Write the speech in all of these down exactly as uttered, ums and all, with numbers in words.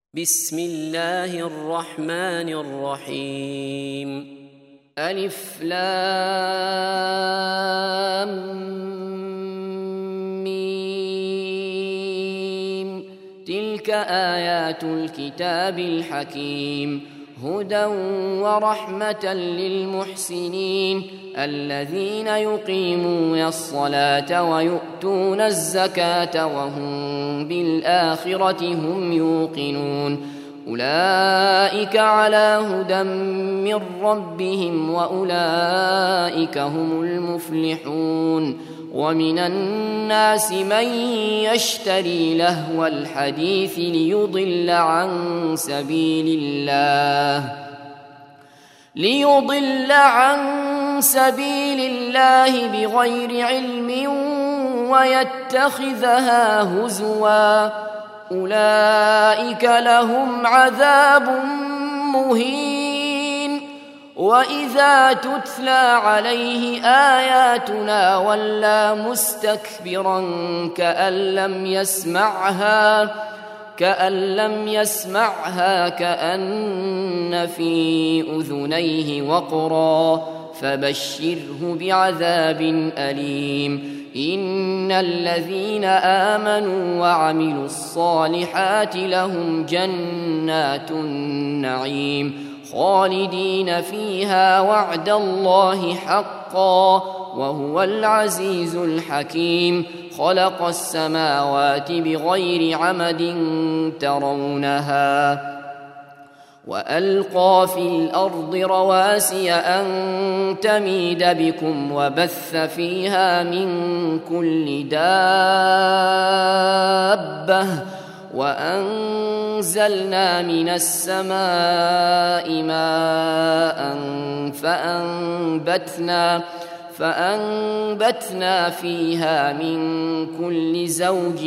بسم الله الرحمن الرحيم. ألف لام ميم. تلك آيات الكتاب الحكيم، هدى ورحمة للمحسنين الذين يقيمون الصلاة ويؤتون الزكاة وهم بالآخرة هم يوقنون. أولئك على هدى من ربهم وأولئك هم المفلحون. ومن الناس من يشتري لهو الحديث ليضل عن سبيل الله ليضل عن سبيل الله بغير علم ويتخذها هزوا. أولئك لهم عذاب مهين. وإذا تتلى عليه آياتنا ولى مستكبرا كأن لم يسمعها كأن لم يسمعها كأن في أذنيه وقرا، فبشره بعذاب أليم. إن الذين آمنوا وعملوا الصالحات لهم جنات النعيم خالدين فيها وعد الله حقا وهو العزيز الحكيم. خلق السماوات بغير عمد ترونها وألقى في الأرض رواسي أن تميد بكم وبث فيها من كل دابة وأنزلنا من السماء ماء فأنبتنا فأنبتنا فيها من كل زوج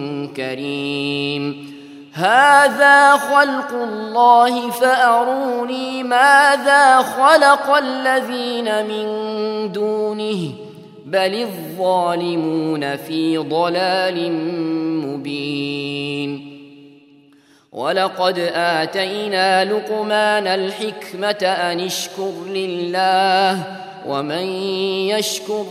كريم. هذا خلق الله فأروني ماذا خلق الذين من دونه بل الظالمون في ضلال مبين. ولقد آتينا لقمان الحكمة أن اشكر لله ومن يشكر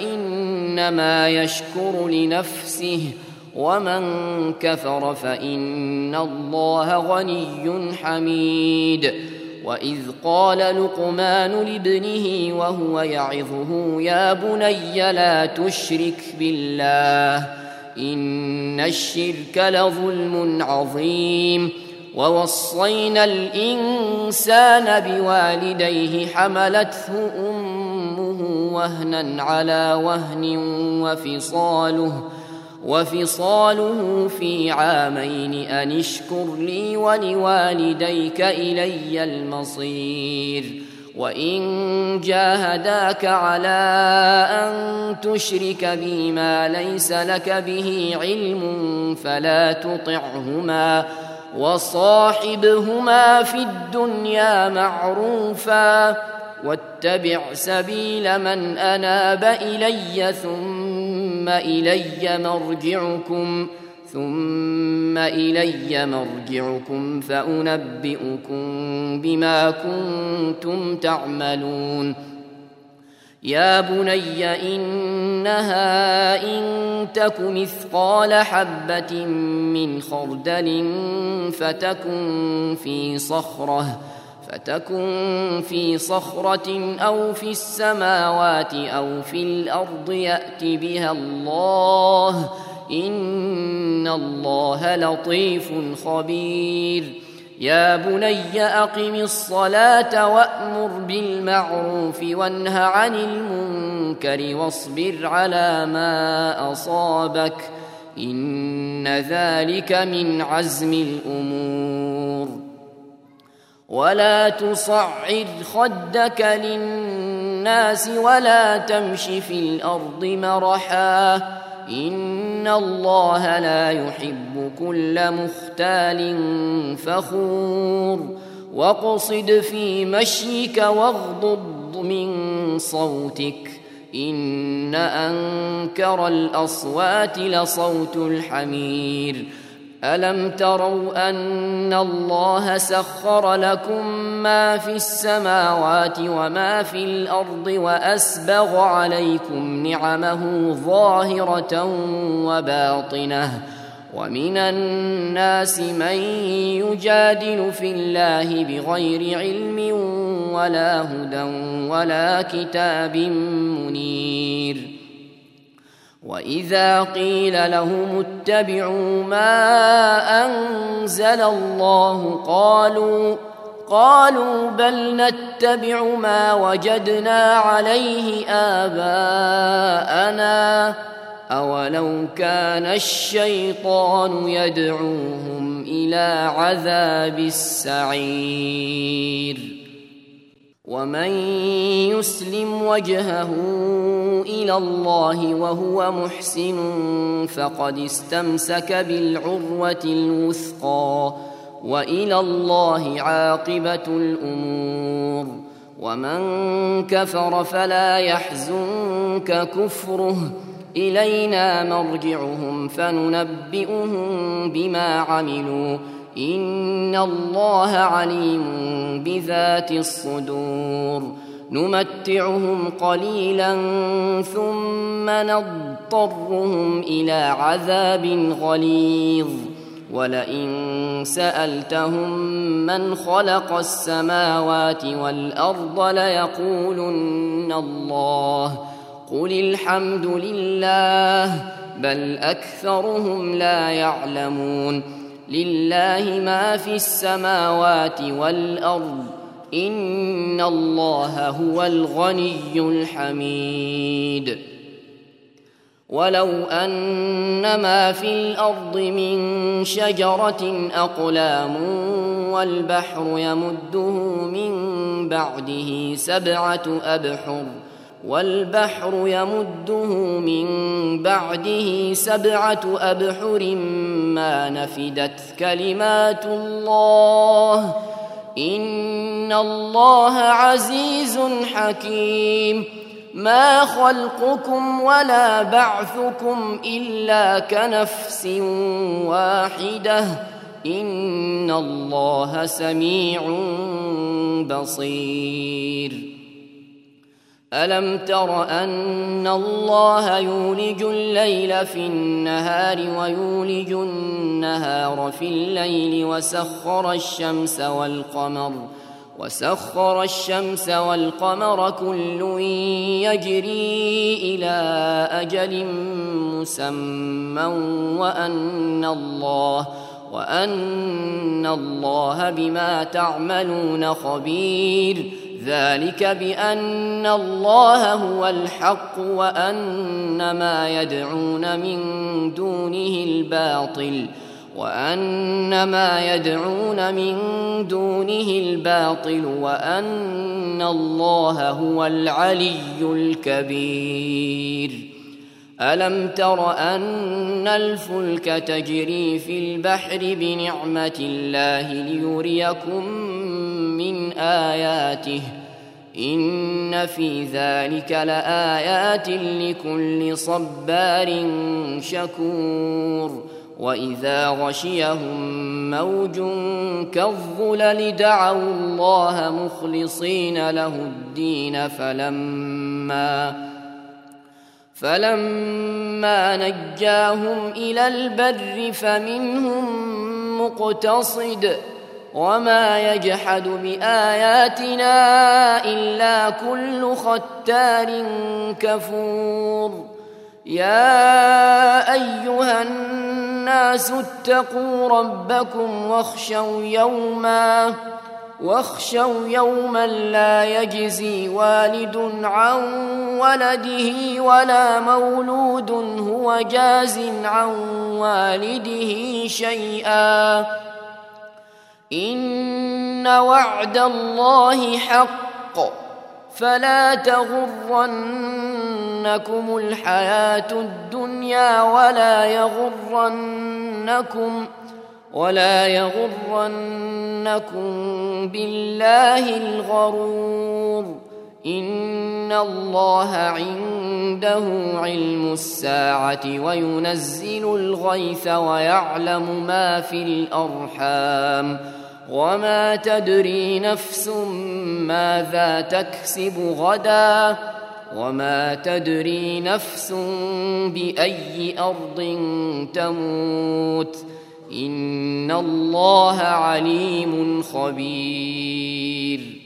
فإنما يشكر لنفسه ومن كفر فإن الله غني حميد. وإذ قال لقمان لابنه وهو يعظه يا بني لا تشرك بالله إن الشرك لظلم عظيم. ووصينا الإنسان بوالديه حملته أمه وهنا على وهن وفصاله وفصاله في عامين أن اشكر لي ولوالديك إلي المصير. وإن جاهداك على أن تشرك بي ما ليس لك به علم فلا تطعهما وصاحبهما في الدنيا معروفا واتبع سبيل من أناب إلي ثم إلي مرجعكم ثم إلي مرجعكم فأنبئكم بما كنتم تعملون. يا بني إنها إن تك مثقال حبة من خردل فتكن في صخرة فتكن في صخرة أو في السماوات أو في الأرض يأت بها الله إن الله لطيف خبير. يا بني أقم الصلاة وأمر بالمعروف وانه عن المنكر واصبر على ما أصابك إن ذلك من عزم الأمور. ولا تصعر خدك للناس ولا تمش في الأرض مرحا إن الله لا يحب كل مختال فخور. واقصد في مشيك واغضض من صوتك إن أنكر الأصوات لصوت الحمير. ألم تروا أن الله سخر لكم ما في السماوات وما في الأرض وأسبغ عليكم نعمه ظاهرة وباطنة ومن الناس من يجادل في الله بغير علم ولا هدى ولا كتاب منير وإذا قيل لهم اتبعوا ما أنزل الله قالوا قالوا بل نتبع ما وجدنا عليه آباءنا أولو كان الشيطان يدعوهم إلى عذاب السعير ومن يسلم وجهه إلى الله وهو محسن فقد استمسك بالعروة الوثقى وإلى الله عاقبة الأمور ومن كفر فلا يحزنك كفره إلينا مرجعهم فننبئهم بما عملوا إن الله عليم بذات الصدور نمتعهم قليلا ثم نضطرهم إلى عذاب غليظ ولئن سألتهم من خلق السماوات والأرض ليقولن الله قل الحمد لله بل أكثرهم لا يعلمون لله ما في السماوات والأرض إن الله هو الغني الحميد ولو أن ما في الأرض من شجرة أقلام والبحر يمده من بعده سبعة أبحر والبحر يمده من بعده سبعة أبحر ما نفدت كلمات الله إن الله عزيز حكيم ما خلقكم ولا بعثكم إلا كنفس واحدة إن الله سميع بصير ألم تر أن الله يولج الليل في النهار ويولج النهار في الليل وسخر الشمس والقمر وسخر الشمس والقمر كل يجري إلى أجل مسمى وأن الله وأن الله بما تعملون خبير ذلك بأن الله هو الحق وأن ما يدعون من دونه الباطل وأن ما يدعون من دونه الباطل وأن الله هو العلي الكبير ألم تر أن الفلك تجري في البحر بنعمة الله ليريكم من آياته إن في ذلك لآيات لكل صبار شكور وإذا غشيهم موج كالظلل دعوا الله مخلصين له الدين فلما فلما نجاهم إلى البر فمنهم مقتصد وما يجحد بآياتنا إلا كل ختار كفور يا أيها الناس اتقوا ربكم واخشوا يوما واخشوا يوما لا يجزي والد عن ولده ولا مولود هو جاز عن والده شيئا إن وعد الله حق فلا تغرنكم الحياة الدنيا ولا يغرنكم ولا يغرنكم بالله الغرور إن الله عنده علم الساعة وينزل الغيث ويعلم ما في الأرحام وما تدري نفس ماذا تكسب غدا وما تدري نفس بأي أرض تموت إن الله عليم خبير